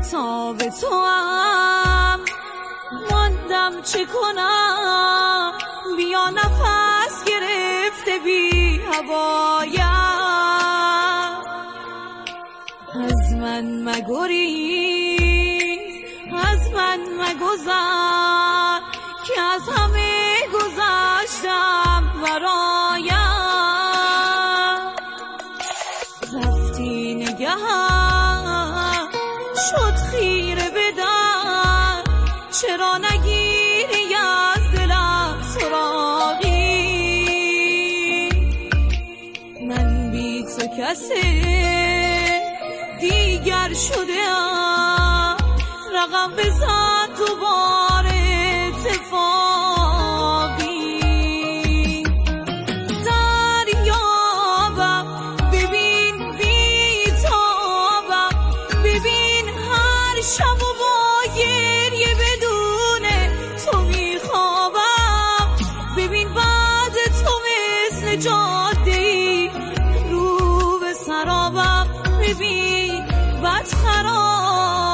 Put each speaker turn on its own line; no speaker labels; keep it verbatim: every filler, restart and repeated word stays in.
بی‌تاب تو هم ماندم، چه کنم؟ بیا نفس گرفته بی هوایم، از من مگریز، از من مگذر که از همه گذشتم برایم. رفتی نگهم شد خیره بدن، چرا نگیری از دلم سراغی؟ من بی تو کسی دیگر شدم، رقم بزن دوباره اتفاقی. دریابم ببین بی‌تابم، ببین هر شب و با گریه بدون تو میخوابم، ببین بعد تو مثل جاده‌ای رو به سرابم، ببین بد خراب